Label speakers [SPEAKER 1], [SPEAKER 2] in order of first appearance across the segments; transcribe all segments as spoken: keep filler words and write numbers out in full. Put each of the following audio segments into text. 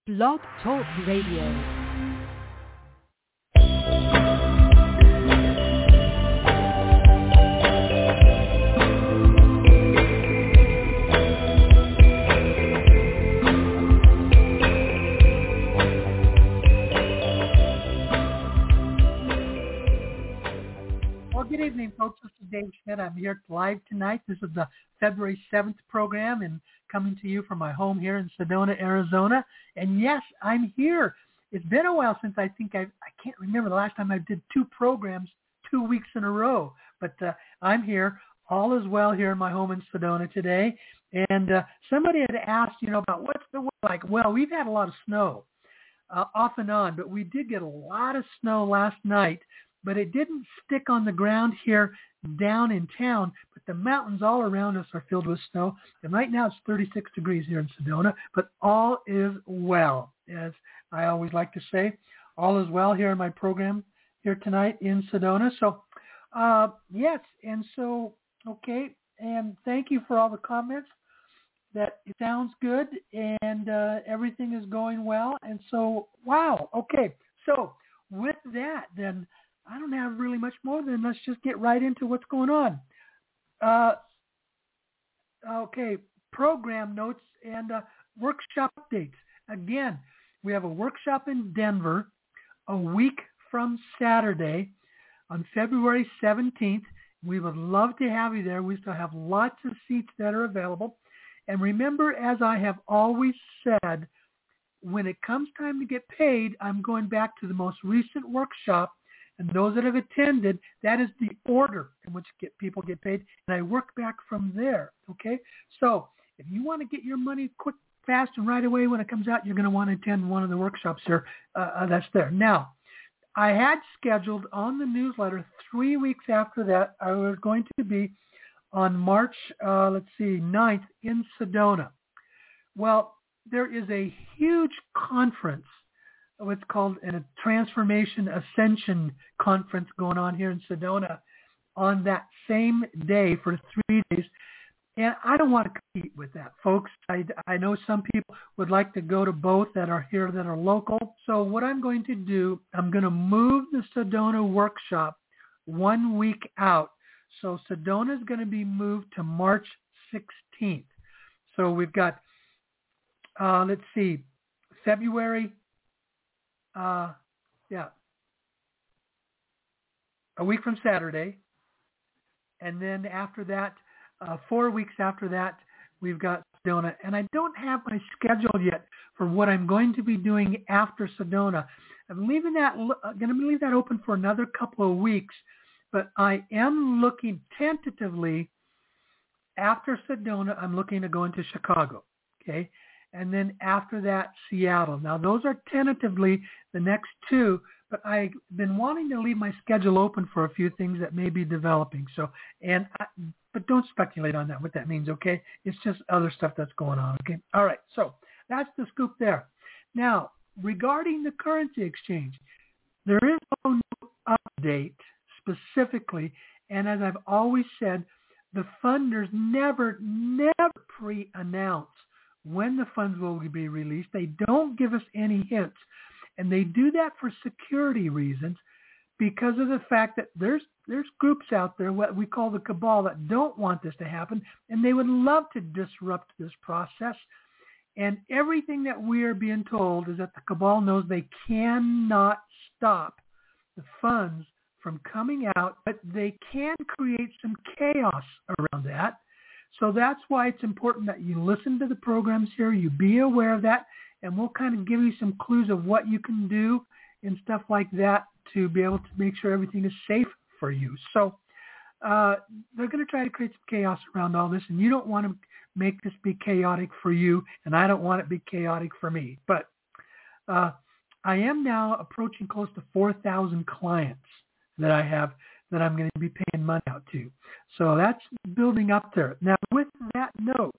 [SPEAKER 1] Blog Talk Radio.
[SPEAKER 2] Good evening, folks. This is Dave Schmidt. I'm here live tonight. This is the February seventh program and coming to you from my home here in Sedona, Arizona. And yes, I'm here. It's been a while since I think I I can't remember the last time I did two programs two weeks in a row. But uh, I'm here. All is well here in my home in Sedona today. And uh, somebody had asked, you know, about what's the weather like. Well, we've had a lot of snow uh, off and on, but we did get a lot of snow last night. But it didn't stick on the ground here down in town, but the mountains all around us are filled with snow. And right now it's thirty-six degrees here in Sedona, but all is well. As I always like to say, all is well here in my program here tonight in Sedona. So, uh, yes, and so, okay, and thank you for all the comments. That it sounds good and uh, everything is going well. And so, wow, okay. So with that, then, I don't have really much more than let's just get right into what's going on. Uh, okay, program notes and uh, workshop updates. Again, we have a workshop in Denver a week from Saturday on February seventeenth. We would love to have you there. We still have lots of seats that are available. And remember, as I have always said, when it comes time to get paid, I'm going back to the most recent workshop. And those that have attended, that is the order in which get, people get paid. And I work back from there, okay? So if you want to get your money quick, fast, and right away when it comes out, you're going to want to attend one of the workshops there. Uh, uh, that's there. Now, I had scheduled on the newsletter three weeks after that, I was going to be on March, uh, let's see, ninth in Sedona. Well, there is a huge conference. What's called a Transformation Ascension Conference going on here in Sedona on that same day for three days. And I don't want to compete with that, folks. I, I know some people would like to go to both that are here that are local. So what I'm going to do, I'm going to move the Sedona workshop one week out. So Sedona is going to be moved to March sixteenth. So we've got, uh, let's see, February Uh, yeah, a week from Saturday. And then after that, uh, four weeks after that, we've got Sedona. And I don't have my schedule yet for what I'm going to be doing after Sedona. I'm leaving that, I'm going to leave that open for another couple of weeks. But I am looking tentatively after Sedona, I'm looking to go into Chicago. Okay. And then after that, Seattle. Now, those are tentatively the next two, but I've been wanting to leave my schedule open for a few things that may be developing. So, and I, but don't speculate on that, what that means, okay? It's just other stuff that's going on, okay? All right, so that's the scoop there. Now, regarding the currency exchange, there is no new update specifically, and as I've always said, the funders never, never pre-announce when the funds will be released. They don't give us any hints. And they do that for security reasons because of the fact that there's there's groups out there, what we call the cabal, that don't want this to happen, and they would love to disrupt this process. And everything that we are being told is that the cabal knows they cannot stop the funds from coming out, but they can create some chaos around that. So that's why it's important that you listen to the programs here, you be aware of that, and we'll kind of give you some clues of what you can do and stuff like that to be able to make sure everything is safe for you. So uh, they're going to try to create some chaos around all this, and you don't want to make this be chaotic for you, and I don't want it to be chaotic for me. But uh, I am now approaching close to four thousand clients that I have that I'm going to be paying money out to. So that's building up there. Now, with that note,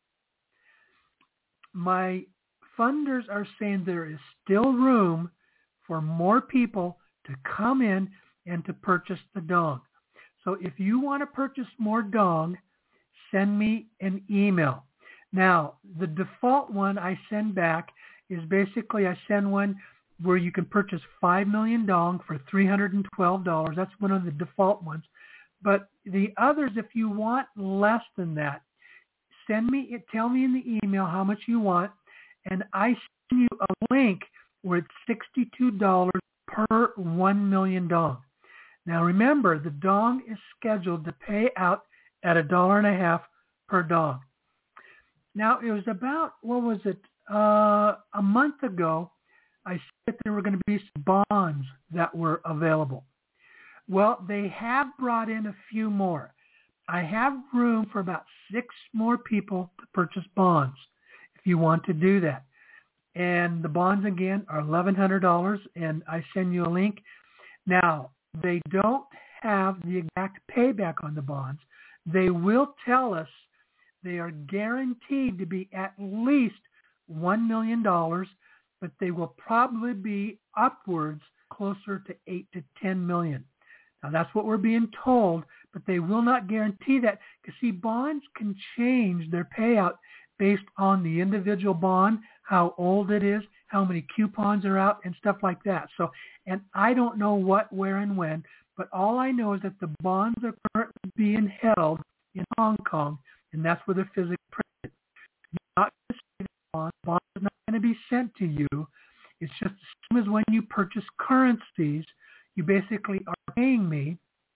[SPEAKER 2] my funders are saying there is still room for more people to come in and to purchase the dong. So if you want to purchase more dong, send me an email. Now, the default one I send back is basically I send one where you can purchase five million dong for three hundred twelve dollars. That's one of the default ones. But the others, if you want less than that, send me, tell me in the email how much you want, and I send you a link where it's sixty-two dollars per one million dong. Now remember, the dong is scheduled to pay out at a dollar and a half per dong. Now it was about, what was it, uh, a month ago, I said that there were going to be some bonds that were available. Well, they have brought in a few more. I have room for about six more people to purchase bonds if you want to do that. And the bonds, again, are eleven hundred dollars, and I send you a link. Now, they don't have the exact payback on the bonds. They will tell us they are guaranteed to be at least one million dollars, but they will probably be upwards closer to eight to ten million dollars. Now, that's what we're being told, but they will not guarantee that. Because, see, bonds can change their payout based on the individual bond, how old it is, how many coupons are out, and stuff like that. So, and I don't know what, where, and when, but all I know is that the bonds are currently being held in Hong Kong, and that's where they're physically printed. You're not going to see the bond. The bond is not going to be sent to you. It's just the same as when you purchase currencies. You basically are paying me.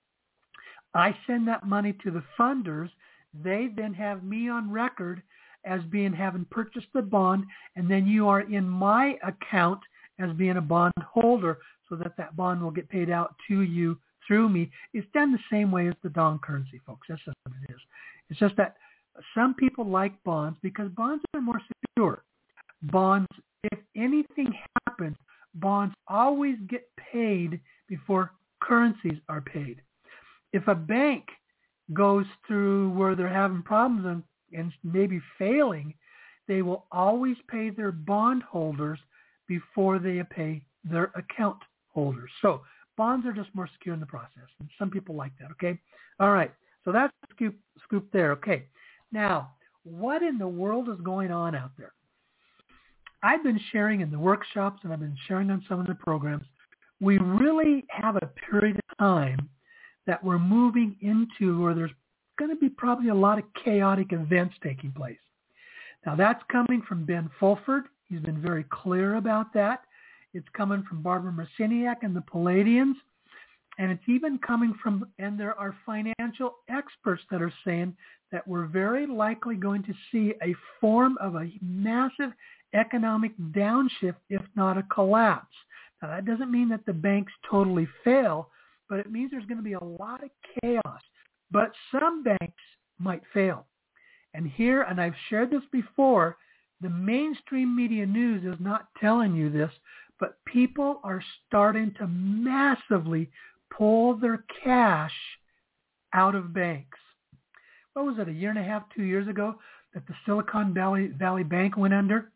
[SPEAKER 2] I send that money to the funders. They then have me on record as being having purchased the bond, and then you are in my account as being a bond holder, so that that bond will get paid out to you through me. It's done the same way as the dong currency, folks. That's just what it is. It's just that some people like bonds because bonds are more secure. Bonds, if anything happens, bonds always get paid before currencies are paid. If a bank goes through where they're having problems and, and maybe failing, they will always pay their bond holders before they pay their account holders. So bonds are just more secure in the process. And some people like that, okay? All right. So that's the scoop, scoop there. Okay. Now, what in the world is going on out there? I've been sharing in the workshops and I've been sharing on some of the programs. We really have a period of time that we're moving into where there's going to be probably a lot of chaotic events taking place. Now, that's coming from Ben Fulford. He's been very clear about that. It's coming from Barbara Marciniak and the Palladians. And it's even coming from, and there are financial experts that are saying that we're very likely going to see a form of a massive economic downshift, if not a collapse. Now, that doesn't mean that the banks totally fail, but it means there's going to be a lot of chaos. But some banks might fail. And here, and I've shared this before, the mainstream media news is not telling you this, but people are starting to massively pull their cash out of banks. What was it, a year and a half, two years ago, that the Silicon Valley, Valley Bank went under?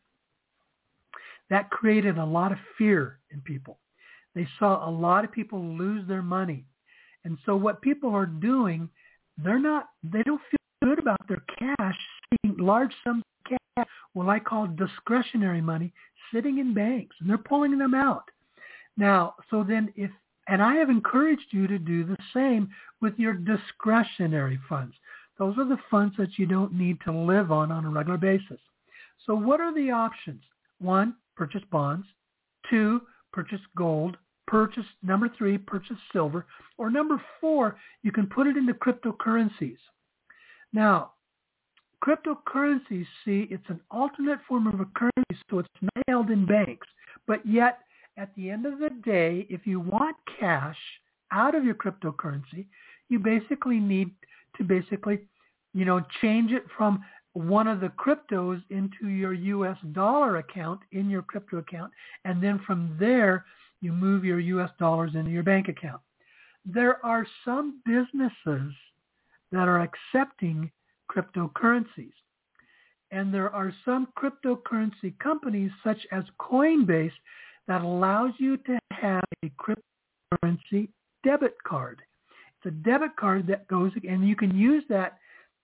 [SPEAKER 2] That created a lot of fear in people. They saw a lot of people lose their money. And so what people are doing, they're not, they don't feel good about their cash, seeing large sums of cash, what I call discretionary money, sitting in banks, and they're pulling them out. Now, so then if, and I have encouraged you to do the same with your discretionary funds. Those are the funds that you don't need to live on on a regular basis. So what are the options? One, purchase bonds. Two, purchase gold. Purchase, number three, purchase silver. Or number four, you can put it into cryptocurrencies. Now, cryptocurrencies, see, it's an alternate form of a currency, so it's not held in banks. But yet, at the end of the day, if you want cash out of your cryptocurrency, you basically need to basically, you know, change it from one of the cryptos into your U S dollar account in your crypto account, and then from there you move your U S dollars into your bank account. There are some businesses that are accepting cryptocurrencies, and there are some cryptocurrency companies such as Coinbase that allows you to have a cryptocurrency debit card. It's a debit card that goes, and you can use that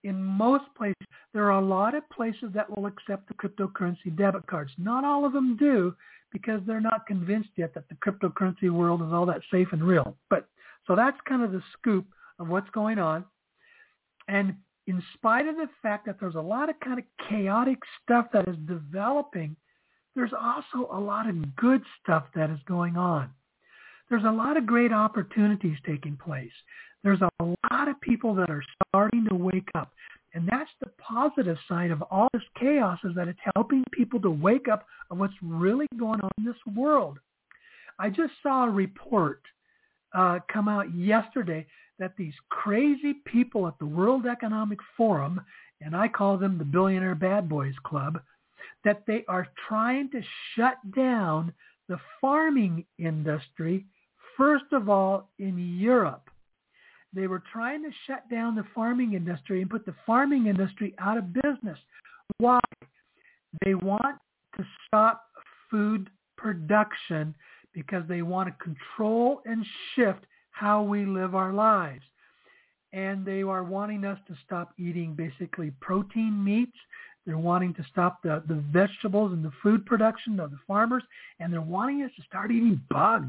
[SPEAKER 2] in most places, there are a lot of places that will accept the cryptocurrency debit cards. Not all of them do because they're not convinced yet that the cryptocurrency world is all that safe and real. But so that's kind of the scoop of what's going on. And in spite of the fact that there's a lot of kind of chaotic stuff that is developing, there's also a lot of good stuff that is going on. There's a lot of great opportunities taking place. There's a lot of people that are starting to wake up. And that's the positive side of all this chaos, is that it's helping people to wake up of what's really going on in this world. I just saw a report uh, come out yesterday that these crazy people at the World Economic Forum, and I call them the Billionaire Bad Boys Club, that they are trying to shut down the farming industry, first of all, in Europe. They were trying to shut down the farming industry and put the farming industry out of business. Why? They want to stop food production because they want to control and shift how we live our lives. And they are wanting us to stop eating basically protein meats. They're wanting to stop the, the vegetables and the food production of the farmers. And they're wanting us to start eating bugs.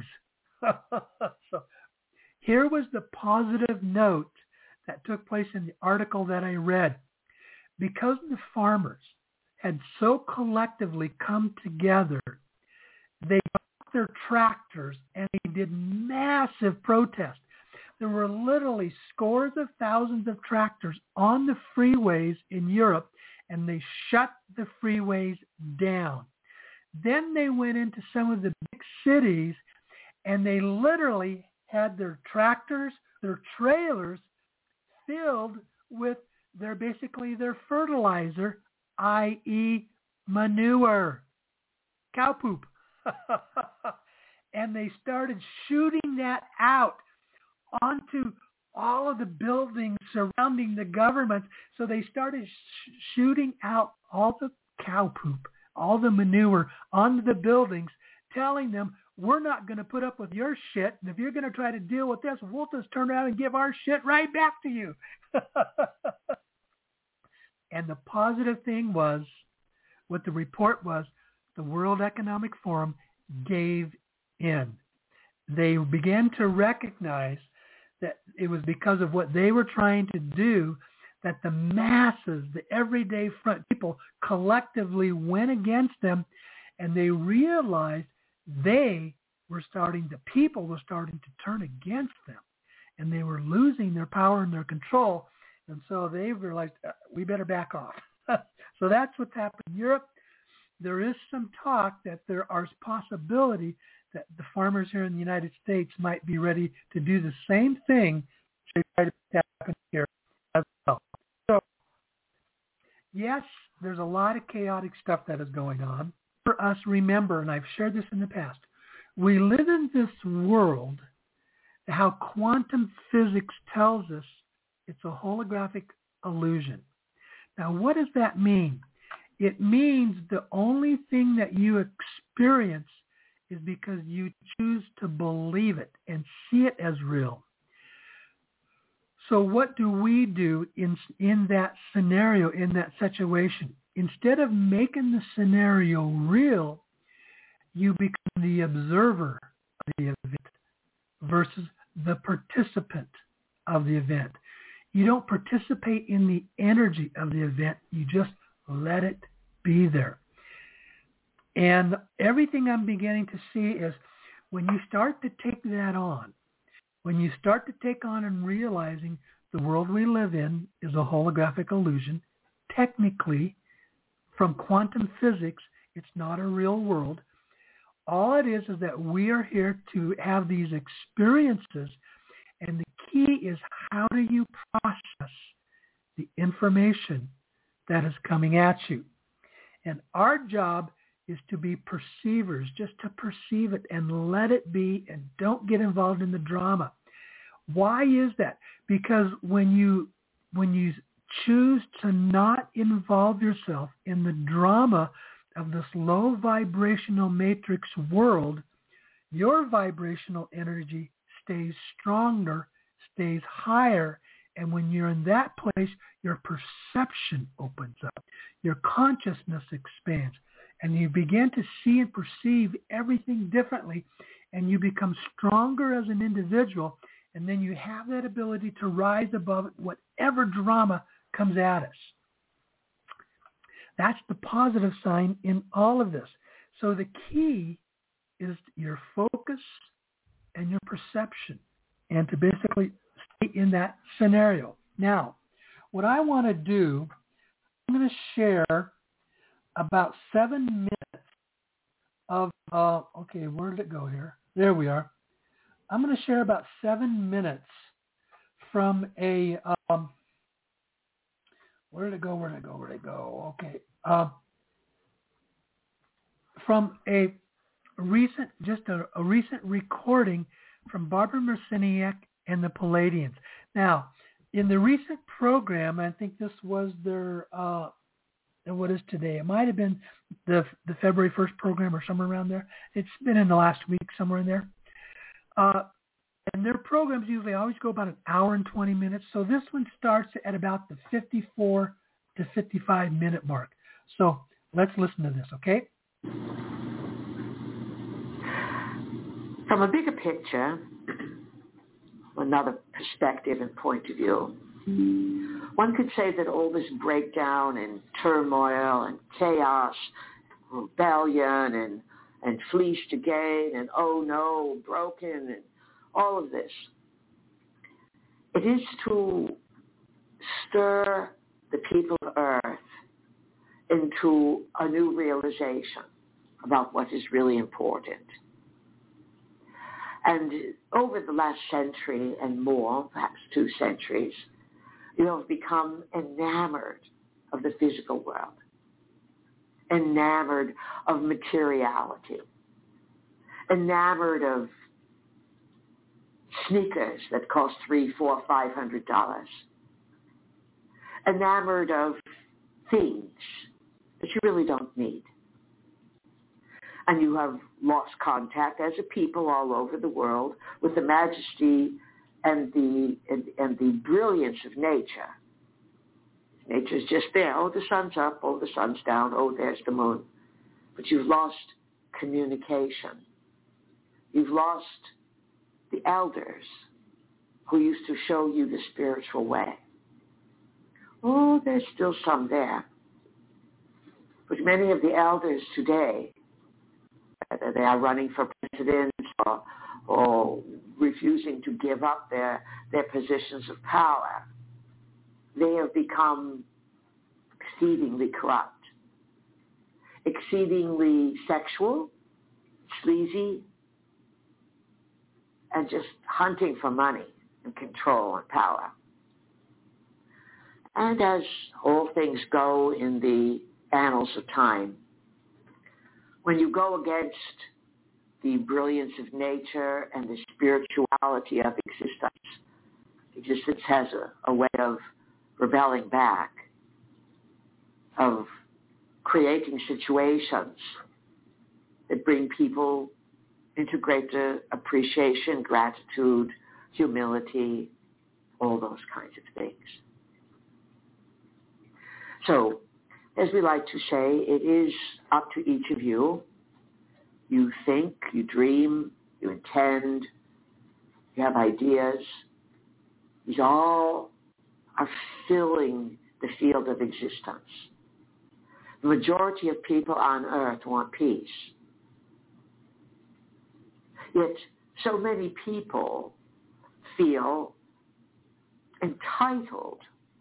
[SPEAKER 2] So here was the positive note that took place in the article that I read. Because the farmers had so collectively come together, they got their tractors and they did massive protests. There were literally scores of thousands of tractors on the freeways in Europe, and they shut the freeways down. Then they went into some of the big cities, and they literally had their tractors, their trailers filled with their basically their fertilizer, that is manure, cow poop. And they started shooting that out onto all of the buildings surrounding the government. So they started sh- shooting out all the cow poop, all the manure onto the buildings, telling them, we're not going to put up with your shit. And if you're going to try to deal with this, we'll just turn around and give our shit right back to you. And the positive thing was, what the report was, the World Economic Forum gave in. They began to recognize that it was because of what they were trying to do that the masses, the everyday front people collectively went against them, and they realized they were starting, the people were starting to turn against them, and they were losing their power and their control. And so they realized, uh, we better back off. So that's what's happened in Europe. There is some talk that there are possibility that the farmers here in the United States might be ready to do the same thing to try to happen here as well. So, yes, there's a lot of chaotic stuff that is going on. For us, remember, and I've shared this in the past, we live in this world, how quantum physics tells us it's a holographic illusion. Now, what does that mean? It means the only thing that you experience is because you choose to believe it and see it as real. So what do we do in, in that scenario, in that situation? Instead of making the scenario real, you become the observer of the event versus the participant of the event. You don't participate in the energy of the event. You just let it be there. And everything I'm beginning to see is when you start to take that on, when you start to take on and realizing the world we live in is a holographic illusion, technically, from quantum physics, it's not a real world. All it is is that we are here to have these experiences, and the key is how do you process the information that is coming at you. And our job is to be perceivers, just to perceive it and let it be, and don't get involved in the drama. Why is that? Because when you when you choose to not involve yourself in the drama of this low vibrational matrix world, your vibrational energy stays stronger, stays higher, And when you're in that place, your perception opens up. Your consciousness expands. And you begin to see and perceive everything differently. And you become stronger as an individual. And then you have that ability to rise above whatever drama comes at us. That's the positive sign in all of this. So the key is your focus and your perception, and to basically stay in that scenario. Now, what I want to do, I'm going to share about seven minutes of, uh, okay, where did it go here? There we are. I'm going to share about seven minutes from a, um, where did it go, where did it go, where did it go? Okay. Uh, from a recent, just a, a recent recording from Barbara Marciniak and the Palladians. Now, in the recent program, I think this was their, uh, what is today? It might have been the the February first program or somewhere around there. It's been in the last week, somewhere in there. Uh, and their programs usually always go about an hour and twenty minutes. So this one starts at about the fifty-four to fifty-five minute mark. So let's listen to this, okay?
[SPEAKER 1] From a bigger picture, another perspective and point of view, one could say that all this breakdown and turmoil and chaos, rebellion and, and fleece to gain and oh no, broken and all of this, it is to stir the people of Earth into a new realization about what is really important. And over the last century and more, perhaps two centuries, you have become enamored of the physical world, enamored of materiality, enamored of sneakers that cost three, four, five hundred dollars, enamored of things that you really don't need. And you have lost contact as a people all over the world with the majesty and the and, and the brilliance of nature. Nature's just there. Oh, the sun's up. Oh, the sun's down. Oh, there's the moon. But you've lost communication. You've lost the elders who used to show you the spiritual way. Oh, there's still some there. But many of the elders today, whether they are running for president or, or refusing to give up their, their positions of power, they have become exceedingly corrupt, exceedingly sexual, sleazy, and just hunting for money and control and power. And as all things go in the annals of time, when you go against the brilliance of nature and the spirituality of existence, existence has a, a way of rebelling back, of creating situations that bring people into greater appreciation, gratitude, humility, all those kinds of things. So, as we like to say, it is up to each of you. You think, you dream, you intend, you have ideas. These all are filling the field of existence. The majority of people on earth want peace. Yet so many people feel entitled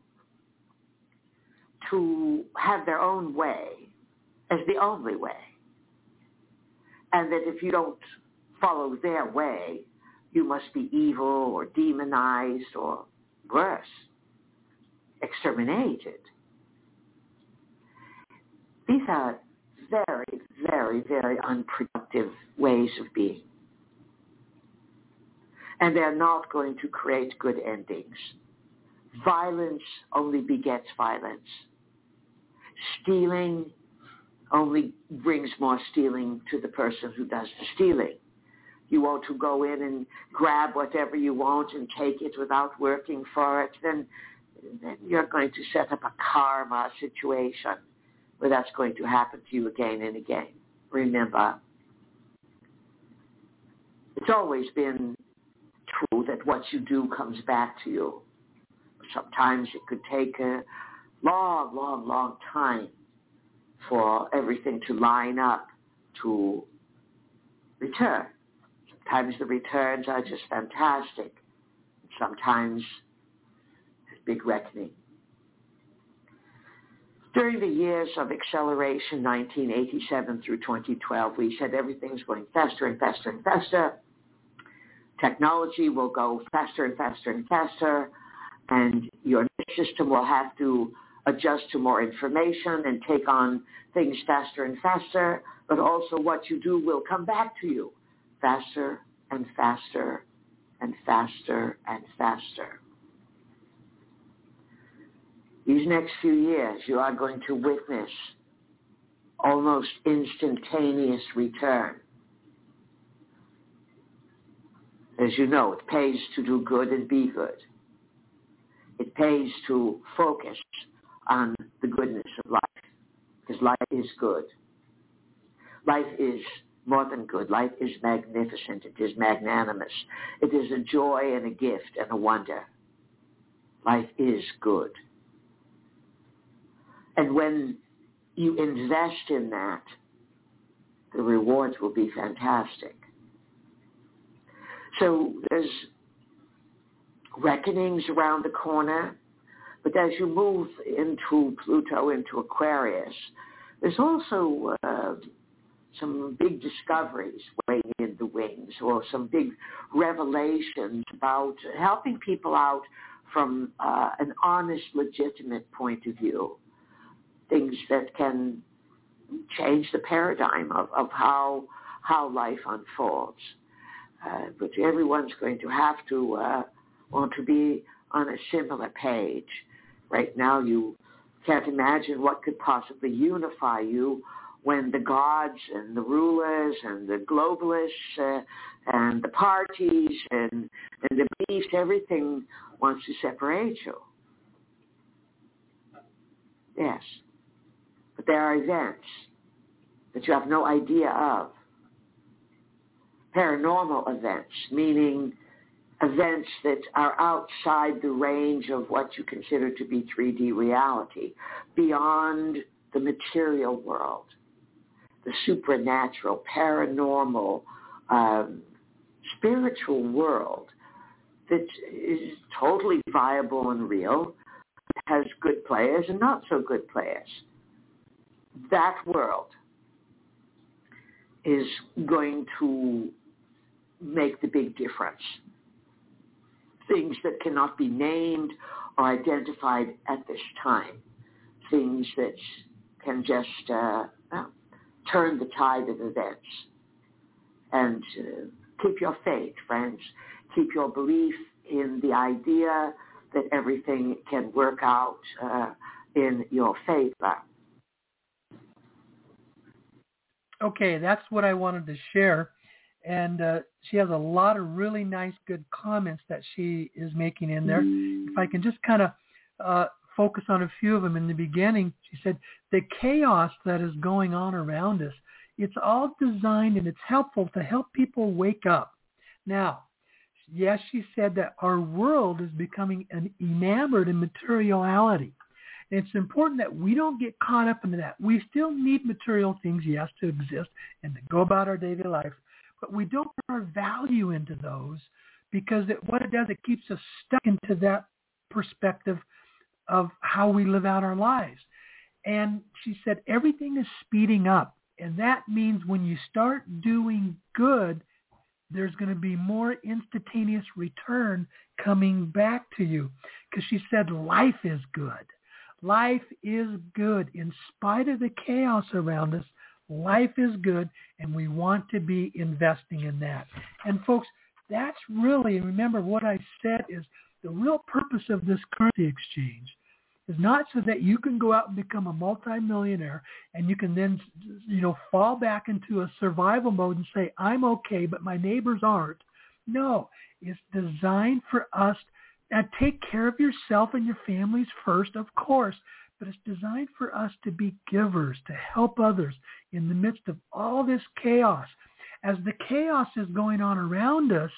[SPEAKER 1] to have their own way as the only way. And that if you don't follow their way, you must be evil or demonized or worse, exterminated. These are very, very, very unproductive ways of being. And they're not going to create good endings. Violence only begets violence. Stealing only brings more stealing to the person who does the stealing. you want to go in and grab whatever you want and take it without working for it, then, then you're going to set up a karma situation where that's going to happen to you again and again. Remember, it's always been true that what you do comes back to you. Sometimes it could take a long, long, long time for everything to line up to return. Sometimes the returns are just fantastic. Sometimes there's big reckoning. During the years of acceleration, nineteen eighty-seven through twenty twelve, we said everything's going faster and faster and faster. Technology will go faster and faster and faster, and your system will have to adjust to more information and take on things faster and faster, but also what you do will come back to you faster and faster and faster and faster. These next few years, you are going to witness almost instantaneous return. As you know, it pays to do good and be good. It pays to focus on the goodness of life, because life is good. Life is more than good. Life is magnificent. It is magnanimous. It is a joy and a gift and a wonder. Life is good. And when you invest in that, the rewards will be fantastic. So there's reckonings around the corner, but as you move into Pluto, into Aquarius, there's also uh, some big discoveries waiting in the wings, or some big revelations about helping people out from uh, an honest, legitimate point of view. Things that can change the paradigm of, of how how life unfolds. Uh, but everyone's going to have to uh, want to be on a similar page. Right now, you can't imagine what could possibly unify you when the gods and the rulers and the globalists uh, and the parties and, and the beliefs, everything wants to separate you. Yes. But there are events that you have no idea of. Paranormal events, meaning events that are outside the range of what you consider to be three D reality, beyond the material world, the supernatural, paranormal, um, spiritual world that is totally viable and real, has good players and not so good players. That world is going to make the big difference. Things that cannot be named or identified at this time. Things that can just uh, well, turn the tide of events. And uh, keep your faith, friends. Keep your belief in the idea that everything can work out uh, in your favor.
[SPEAKER 2] Okay, that's what I wanted to share. And uh, she has a lot of really nice, good comments that she is making in there. If I can just kind of uh, focus on a few of them. In the beginning, she said, the chaos that is going on around us, it's all designed and it's helpful to help people wake up. Now, yes, she said that our world is becoming an enamored in materiality. And it's important that we don't get caught up into that. We still need material things, yes, to exist and to go about our daily life. But we don't put our value into those, because it, what it does, it keeps us stuck into that perspective of how we live out our lives. And she said everything is speeding up. And that means when you start doing good, there's going to be more instantaneous return coming back to you. Because she said life is good. Life is good. In spite of the chaos around us, life is good, and we want to be investing in that. And folks, that's really, remember what I said is the real purpose of this currency exchange is not so that you can go out and become a multimillionaire and you can then, you know, fall back into a survival mode and say, I'm okay, but my neighbors aren't. No, it's designed for us to take care of yourself and your families first, of course, but it's designed for us to be givers, to help others in the midst of all this chaos. As the chaos is going on around us,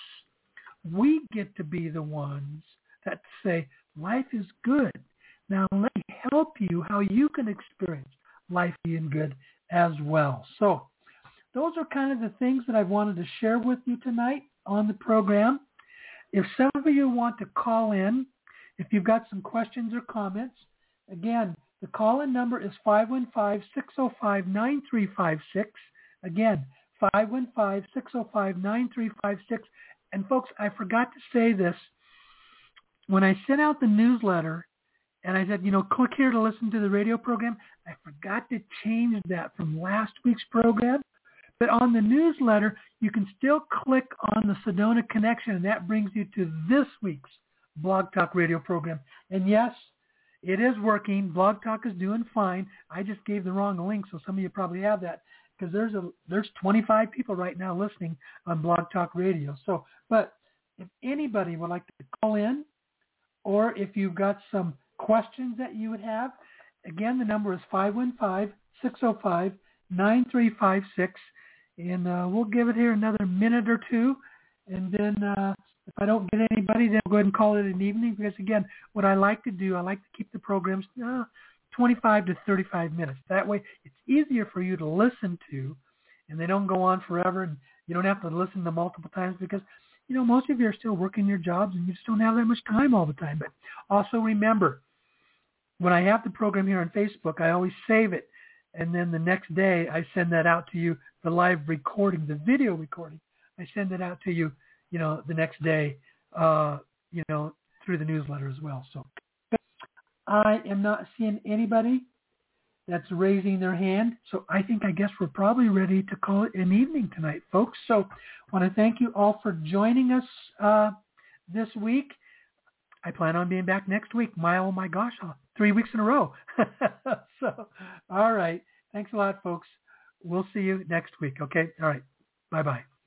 [SPEAKER 2] we get to be the ones that say, life is good. Now let me help you how you can experience life being good as well. So those are kind of the things that I wanted to share with you tonight on the program. If some of you want to call in, if you've got some questions or comments, again, the call-in number is five one five, six oh five, nine three five six. Again, five one five, six oh five, nine three five six. And folks, I forgot to say this. When I sent out the newsletter and I said, you know, click here to listen to the radio program, I forgot to change that from last week's program. But on the newsletter, you can still click on the Sedona Connection, and that brings you to this week's Blog Talk radio program. And yes, it is working. Blog Talk is doing fine. I just gave the wrong link, so some of you probably have that, because there's a there's twenty-five people right now listening on Blog Talk Radio. So, but if anybody would like to call in, or if you've got some questions that you would have, again, the number is five one five, six oh five, nine three five six. And uh, we'll give it here another minute or two. And then uh, if I don't get anybody, then I'll go ahead and call it an evening. Because, again, what I like to do, I like to keep the programs uh, twenty-five to thirty-five minutes. That way it's easier for you to listen to, and they don't go on forever, and you don't have to listen to them multiple times because, you know, most of you are still working your jobs, and you just don't have that much time all the time. But also remember, when I have the program here on Facebook, I always save it. And then the next day, I send that out to you, the live recording, the video recording. I send it out to you, you know, the next day, uh, you know, through the newsletter as well. So I am not seeing anybody that's raising their hand. So I think, I guess we're probably ready to call it an evening tonight, folks. So I want to thank you all for joining us uh, this week. I plan on being back next week. My, oh my gosh, three weeks in a row. So, all right. Thanks a lot, folks. We'll see you next week. Okay. All right. Bye-bye.